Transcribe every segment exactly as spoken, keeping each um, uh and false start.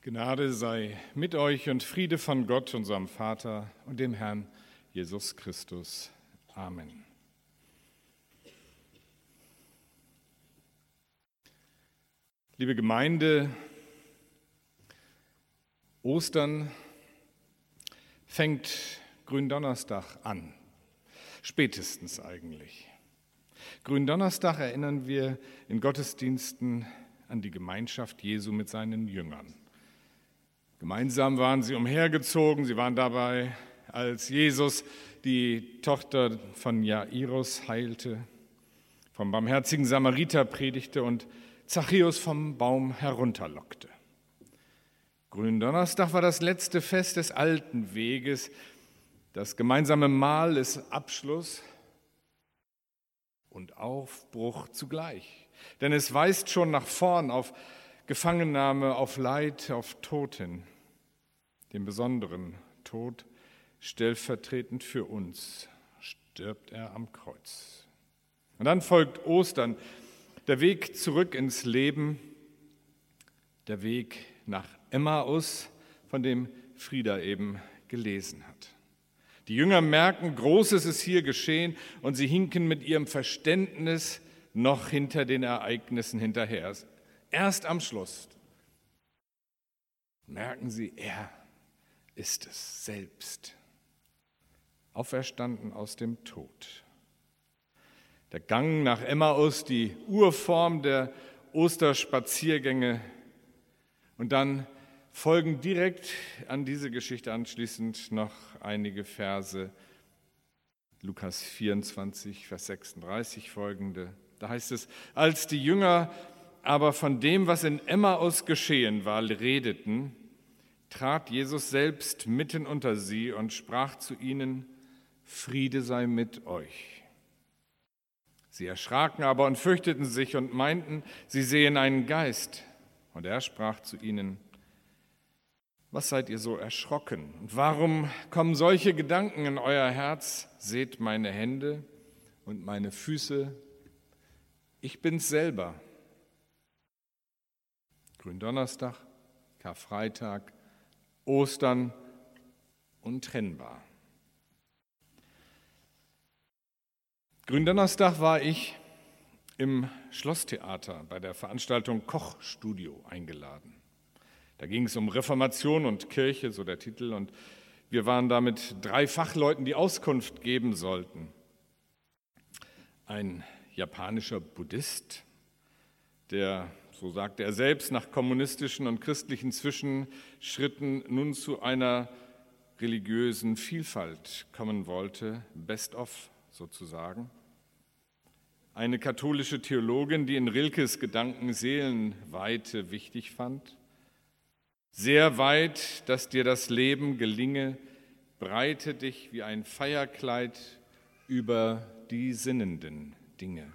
Gnade sei mit euch und Friede von Gott, unserem Vater und dem Herrn Jesus Christus. Amen. Liebe Gemeinde, Ostern fängt Gründonnerstag an, spätestens eigentlich. Gründonnerstag erinnern wir in Gottesdiensten an die Gemeinschaft Jesu mit seinen Jüngern. Gemeinsam waren sie umhergezogen, sie waren dabei, als Jesus die Tochter von Jairus heilte, vom barmherzigen Samariter predigte und Zachäus vom Baum herunterlockte. Gründonnerstag war das letzte Fest des alten Weges. Das gemeinsame Mahl ist Abschluss und Aufbruch zugleich. Denn es weist schon nach vorn auf Gefangennahme, auf Leid, auf Tod hin, den besonderen Tod, stellvertretend für uns, stirbt er am Kreuz. Und dann folgt Ostern, der Weg zurück ins Leben, der Weg nach Emmaus, von dem Frieda eben gelesen hat. Die Jünger merken, Großes ist hier geschehen und sie hinken mit ihrem Verständnis noch hinter den Ereignissen hinterher. Erst am Schluss merken sie, er ist es selbst, auferstanden aus dem Tod. Der Gang nach Emmaus, die Urform der Osterspaziergänge, und dann folgen direkt an diese Geschichte anschließend noch einige Verse, Lukas vierundzwanzig, Vers sechsunddreißig folgende. Da heißt es, als die Jünger aber von dem, was in Emmaus geschehen war, redeten, trat Jesus selbst mitten unter sie und sprach zu ihnen, Friede sei mit euch. Sie erschraken aber und fürchteten sich und meinten, sie sehen einen Geist. Und er sprach zu ihnen, was seid ihr so erschrocken? Und warum kommen solche Gedanken in euer Herz? Seht meine Hände und meine Füße, ich bin's selber. Gründonnerstag, Karfreitag, Ostern, untrennbar. Gründonnerstag war ich im Schlosstheater bei der Veranstaltung Kochstudio eingeladen. Da ging es um Reformation und Kirche, so der Titel, und wir waren da mit drei Fachleuten, die Auskunft geben sollten. Ein japanischer Buddhist, der, so sagte er selbst, nach kommunistischen und christlichen Zwischenschritten nun zu einer religiösen Vielfalt kommen wollte, best of sozusagen. Eine katholische Theologin, die in Rilkes Gedanken Seelenweite wichtig fand. Sehr weit, dass dir das Leben gelinge, breite dich wie ein Feierkleid über die sinnenden Dinge.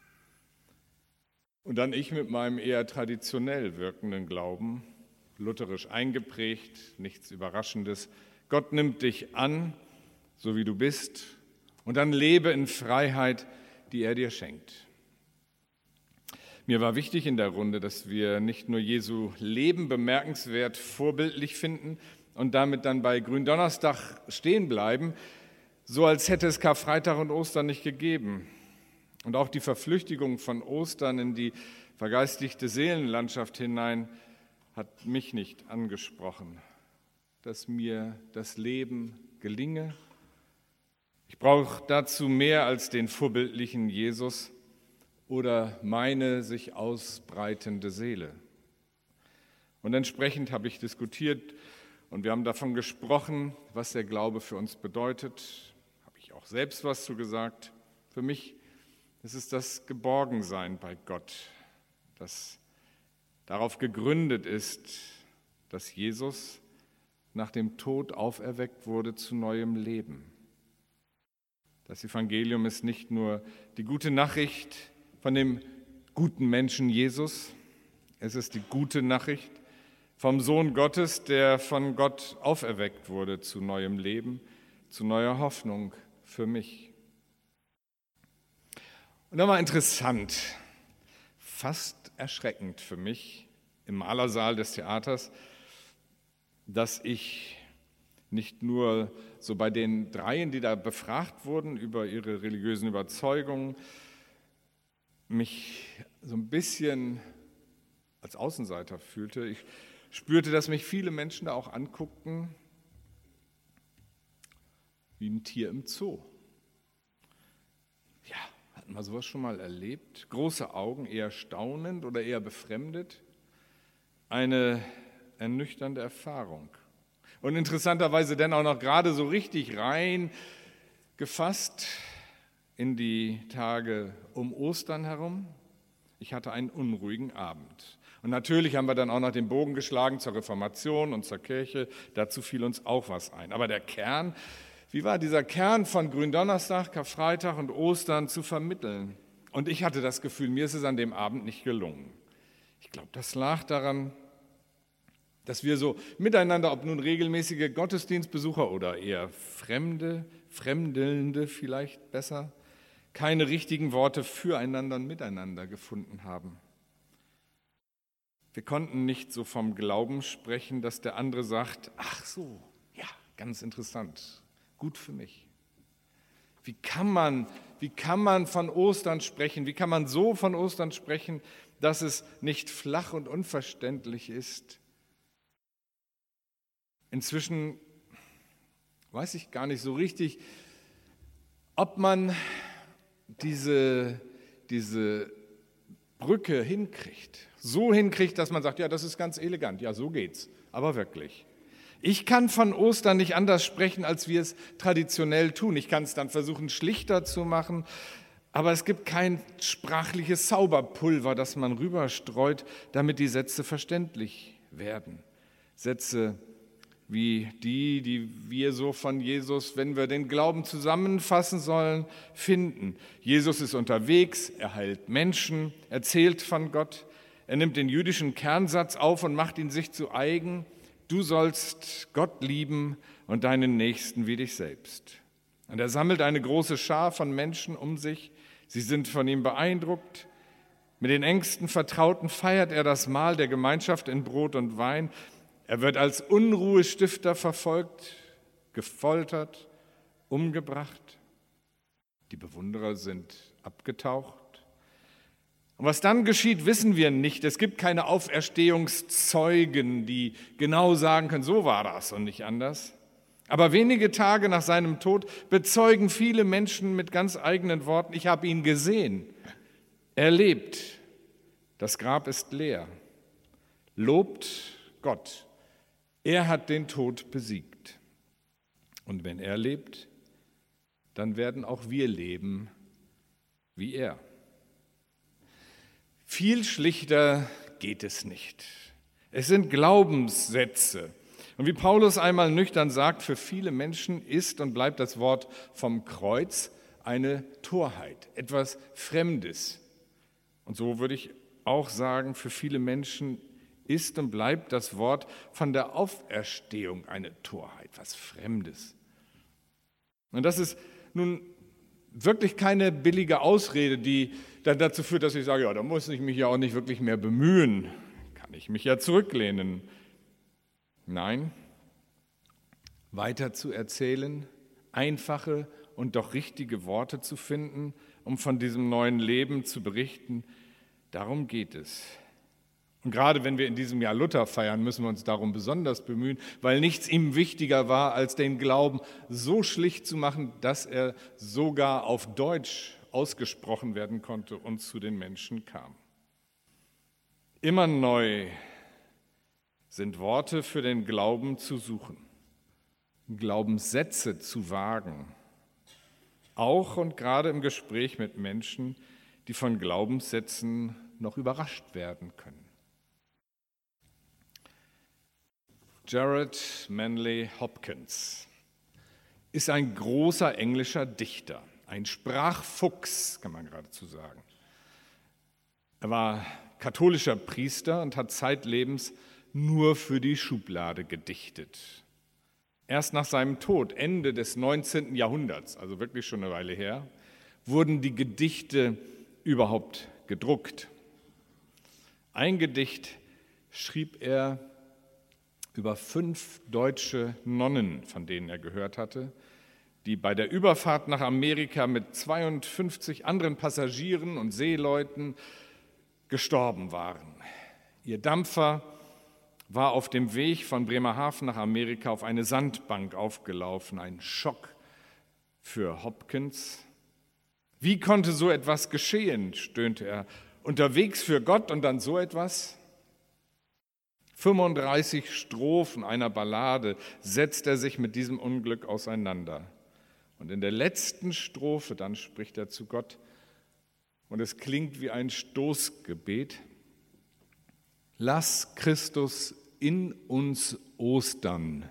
Und dann ich mit meinem eher traditionell wirkenden Glauben, lutherisch eingeprägt, nichts Überraschendes. Gott nimmt dich an, so wie du bist, und dann lebe in Freiheit, die er dir schenkt. Mir war wichtig in der Runde, dass wir nicht nur Jesu Leben bemerkenswert vorbildlich finden und damit dann bei Gründonnerstag stehen bleiben, so als hätte es Karfreitag und Ostern nicht gegeben. Und auch die Verflüchtigung von Ostern in die vergeistigte Seelenlandschaft hinein hat mich nicht angesprochen, dass mir das Leben gelinge. Ich brauche dazu mehr als den vorbildlichen Jesus oder meine sich ausbreitende Seele. Und entsprechend habe ich diskutiert und wir haben davon gesprochen, was der Glaube für uns bedeutet. Habe ich auch selbst was zu gesagt. Für mich ist es das Geborgensein bei Gott, das darauf gegründet ist, dass Jesus nach dem Tod auferweckt wurde zu neuem Leben. Das Evangelium ist nicht nur die gute Nachricht von dem guten Menschen Jesus, es ist die gute Nachricht vom Sohn Gottes, der von Gott auferweckt wurde zu neuem Leben, zu neuer Hoffnung für mich. Und dann war interessant, fast erschreckend für mich im Malersaal des Theaters, dass ich nicht nur so bei den Dreien, die da befragt wurden über ihre religiösen Überzeugungen, mich so ein bisschen als Außenseiter fühlte. Ich spürte, dass mich viele Menschen da auch anguckten wie ein Tier im Zoo. Ja, hatten wir sowas schon mal erlebt? Große Augen, eher staunend oder eher befremdet? Eine ernüchternde Erfahrung. Und interessanterweise dann auch noch gerade so richtig rein gefasst in die Tage um Ostern herum. Ich hatte einen unruhigen Abend. Und natürlich haben wir dann auch noch den Bogen geschlagen zur Reformation und zur Kirche. Dazu fiel uns auch was ein. Aber der Kern, wie war dieser Kern von Gründonnerstag, Karfreitag und Ostern zu vermitteln? Und ich hatte das Gefühl, mir ist es an dem Abend nicht gelungen. Ich glaube, das lag daran, dass wir so miteinander, ob nun regelmäßige Gottesdienstbesucher oder eher Fremde, Fremdelnde vielleicht besser, keine richtigen Worte füreinander und miteinander gefunden haben. Wir konnten nicht so vom Glauben sprechen, dass der andere sagt, ach so, ja, ganz interessant, gut für mich. Wie kann man, wie kann man von Ostern sprechen? Wie kann man so von Ostern sprechen, dass es nicht flach und unverständlich ist? Inzwischen weiß ich gar nicht so richtig, ob man diese, diese Brücke hinkriegt. So hinkriegt, dass man sagt, ja, das ist ganz elegant, ja, so geht's, aber wirklich. Ich kann von Ostern nicht anders sprechen, als wir es traditionell tun. Ich kann es dann versuchen, schlichter zu machen, aber es gibt kein sprachliches Zauberpulver, das man rüberstreut, damit die Sätze verständlich werden. Sätze wie die, die wir so von Jesus, wenn wir den Glauben zusammenfassen sollen, finden. Jesus ist unterwegs, er heilt Menschen, erzählt von Gott, er nimmt den jüdischen Kernsatz auf und macht ihn sich zu eigen. Du sollst Gott lieben und deinen Nächsten wie dich selbst. Und er sammelt eine große Schar von Menschen um sich. Sie sind von ihm beeindruckt. Mit den engsten Vertrauten feiert er das Mahl der Gemeinschaft in Brot und Wein. Er wird als Unruhestifter verfolgt, gefoltert, umgebracht. Die Bewunderer sind abgetaucht. Und was dann geschieht, wissen wir nicht. Es gibt keine Auferstehungszeugen, die genau sagen können, so war das und nicht anders. Aber wenige Tage nach seinem Tod bezeugen viele Menschen mit ganz eigenen Worten, ich habe ihn gesehen. Er lebt. Das Grab ist leer. Lobt Gott. Er hat den Tod besiegt. Und wenn er lebt, dann werden auch wir leben wie er. Viel schlichter geht es nicht. Es sind Glaubenssätze. Und wie Paulus einmal nüchtern sagt, für viele Menschen ist und bleibt das Wort vom Kreuz eine Torheit, etwas Fremdes. Und so würde ich auch sagen, für viele Menschen ist und bleibt das Wort von der Auferstehung eine Torheit, was Fremdes. Und das ist nun wirklich keine billige Ausrede, die dann dazu führt, dass ich sage, ja, da muss ich mich ja auch nicht wirklich mehr bemühen, kann ich mich ja zurücklehnen. Nein, weiter zu erzählen, einfache und doch richtige Worte zu finden, um von diesem neuen Leben zu berichten, darum geht es. Und gerade wenn wir in diesem Jahr Luther feiern, müssen wir uns darum besonders bemühen, weil nichts ihm wichtiger war, als den Glauben so schlicht zu machen, dass er sogar auf Deutsch ausgesprochen werden konnte und zu den Menschen kam. Immer neu sind Worte für den Glauben zu suchen, Glaubenssätze zu wagen, auch und gerade im Gespräch mit Menschen, die von Glaubenssätzen noch überrascht werden können. Gerard Manley Hopkins ist ein großer englischer Dichter, ein Sprachfuchs, kann man geradezu sagen. Er war katholischer Priester und hat zeitlebens nur für die Schublade gedichtet. Erst nach seinem Tod, Ende des neunzehnten Jahrhunderts, also wirklich schon eine Weile her, wurden die Gedichte überhaupt gedruckt. Ein Gedicht schrieb er über fünf deutsche Nonnen, von denen er gehört hatte, die bei der Überfahrt nach Amerika mit zweiundfünfzig anderen Passagieren und Seeleuten gestorben waren. Ihr Dampfer war auf dem Weg von Bremerhaven nach Amerika auf eine Sandbank aufgelaufen. Ein Schock für Hopkins. Wie konnte so etwas geschehen, stöhnte er. Unterwegs für Gott und dann so etwas? fünfunddreißig Strophen einer Ballade setzt er sich mit diesem Unglück auseinander. Und in der letzten Strophe dann spricht er zu Gott und es klingt wie ein Stoßgebet. Lass Christus in uns Ostern.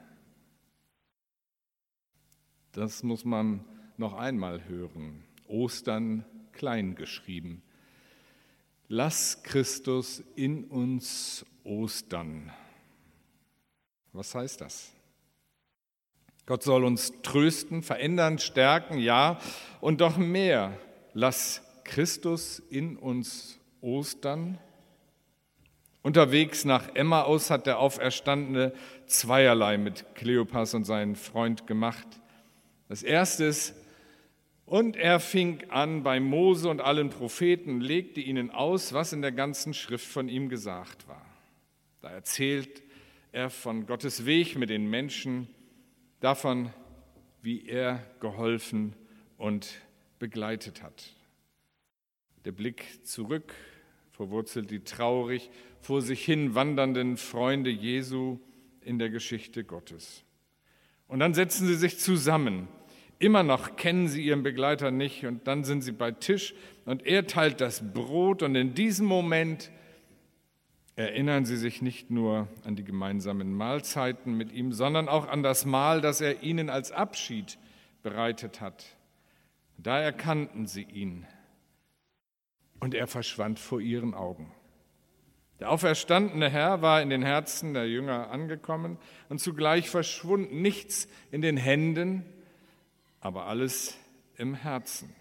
Das muss man noch einmal hören. Ostern klein geschrieben. Lass Christus in uns Ostern. Was heißt das? Gott soll uns trösten, verändern, stärken, ja, und doch mehr. Lass Christus in uns Ostern. Unterwegs nach Emmaus hat der Auferstandene zweierlei mit Kleopas und seinem Freund gemacht. Das erste ist, und er fing an bei Mose und allen Propheten, legte ihnen aus, was in der ganzen Schrift von ihm gesagt war. Da erzählt er von Gottes Weg mit den Menschen, davon, wie er geholfen und begleitet hat. Der Blick zurück verwurzelt die traurig vor sich hin wandernden Freunde Jesu in der Geschichte Gottes. Und dann setzen sie sich zusammen. Immer noch kennen sie ihren Begleiter nicht und dann sind sie bei Tisch und er teilt das Brot und in diesem Moment erinnern sie sich nicht nur an die gemeinsamen Mahlzeiten mit ihm, sondern auch an das Mahl, das er ihnen als Abschied bereitet hat. Da erkannten sie ihn und er verschwand vor ihren Augen. Der auferstandene Herr war in den Herzen der Jünger angekommen und zugleich verschwunden, nichts in den Händen, aber alles im Herzen.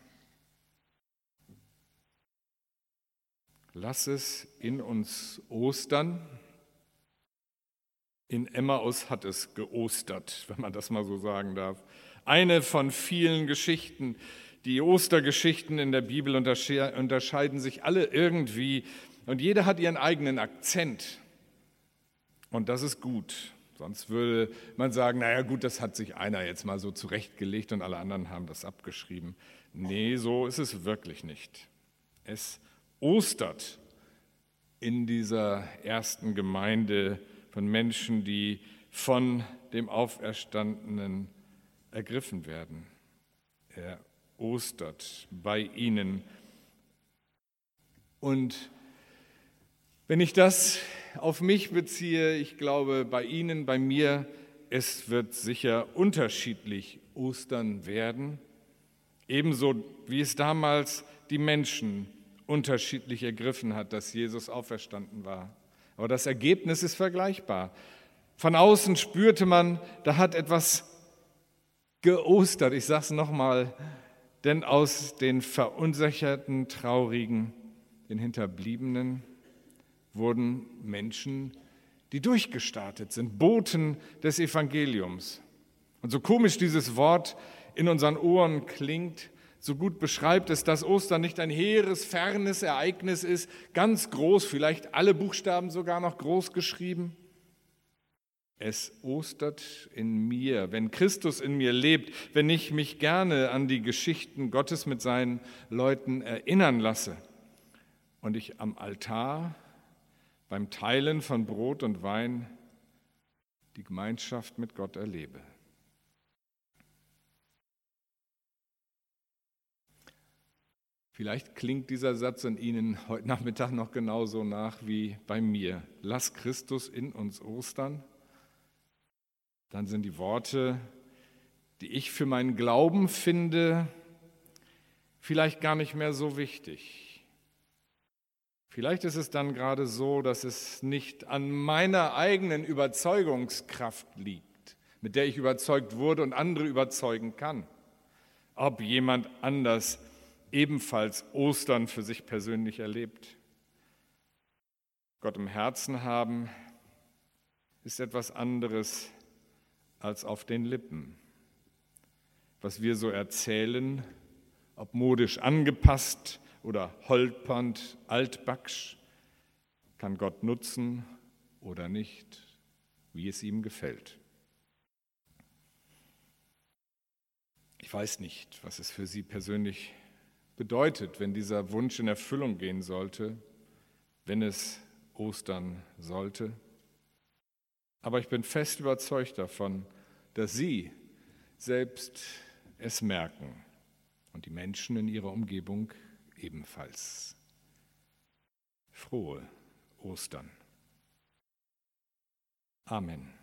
Lass es in uns Ostern. In Emmaus hat es geostert, wenn man das mal so sagen darf. Eine von vielen Geschichten. Die Ostergeschichten in der Bibel unterscheiden sich alle irgendwie und jede hat ihren eigenen Akzent. Und das ist gut. Sonst würde man sagen, naja gut, das hat sich einer jetzt mal so zurechtgelegt und alle anderen haben das abgeschrieben. Nee, so ist es wirklich nicht. Es ostert in dieser ersten Gemeinde von Menschen, die von dem Auferstandenen ergriffen werden. Er ostert bei ihnen. Und wenn ich das auf mich beziehe, ich glaube, bei Ihnen, bei mir, es wird sicher unterschiedlich Ostern werden, ebenso wie es damals die Menschen unterschiedlich ergriffen hat, dass Jesus auferstanden war. Aber das Ergebnis ist vergleichbar. Von außen spürte man, da hat etwas geostert, ich sage es nochmal, denn aus den verunsicherten, traurigen, den Hinterbliebenen wurden Menschen, die durchgestartet sind, Boten des Evangeliums. Und so komisch dieses Wort in unseren Ohren klingt, so gut beschreibt es, dass Ostern nicht ein hehres, fernes Ereignis ist, ganz groß, vielleicht alle Buchstaben sogar noch groß geschrieben. Es ostert in mir, wenn Christus in mir lebt, wenn ich mich gerne an die Geschichten Gottes mit seinen Leuten erinnern lasse und ich am Altar beim Teilen von Brot und Wein die Gemeinschaft mit Gott erlebe. Vielleicht klingt dieser Satz in Ihnen heute Nachmittag noch genauso nach wie bei mir. Lass Christus in uns ostern. Dann sind die Worte, die ich für meinen Glauben finde, vielleicht gar nicht mehr so wichtig. Vielleicht ist es dann gerade so, dass es nicht an meiner eigenen Überzeugungskraft liegt, mit der ich überzeugt wurde und andere überzeugen kann. Ob jemand anders ebenfalls Ostern für sich persönlich erlebt. Gott im Herzen haben, ist etwas anderes als auf den Lippen. Was wir so erzählen, ob modisch angepasst oder holpernd altbacksch, kann Gott nutzen oder nicht, wie es ihm gefällt. Ich weiß nicht, was es für Sie persönlich bedeutet, wenn dieser Wunsch in Erfüllung gehen sollte, wenn es Ostern sollte. Aber ich bin fest überzeugt davon, dass Sie selbst es merken und die Menschen in Ihrer Umgebung ebenfalls. Frohe Ostern. Amen.